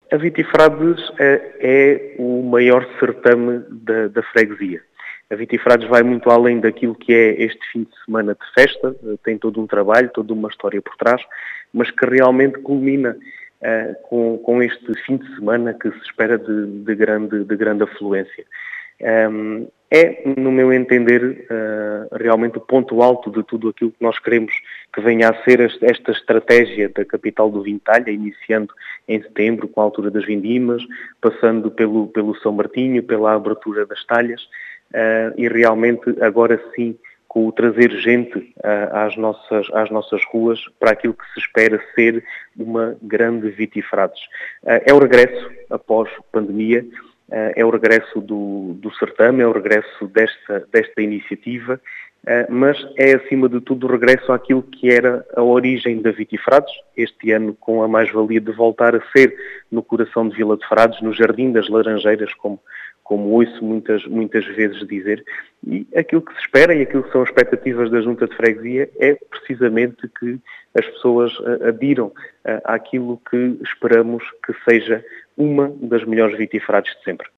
A Vitifrades é o maior certame da freguesia. A Vitifrades vai muito além daquilo que é este fim de semana de festa, tem todo um trabalho, toda uma história por trás, mas que realmente culmina com este fim de semana que se espera de grande afluência. É, no meu entender, realmente o ponto alto de tudo aquilo que nós queremos que venha a ser esta estratégia da capital do vinho talha, iniciando em setembro, com a altura das vindimas, passando pelo São Martinho, pela abertura das talhas, e realmente agora sim com o trazer gente às nossas ruas para aquilo que se espera ser uma grande Vitifrades. É o regresso após pandemia, é o regresso do certame, é o regresso desta iniciativa, mas é acima de tudo o regresso àquilo que era a origem da Vitifrades, este ano com a mais-valia de voltar a ser no coração de Vila de Frades, no Jardim das Laranjeiras, como ouço muitas vezes dizer, e aquilo que se espera e aquilo que são as expectativas da Junta de Freguesia é precisamente que as pessoas adiram àquilo que esperamos que seja uma das melhores Vitifrades de sempre.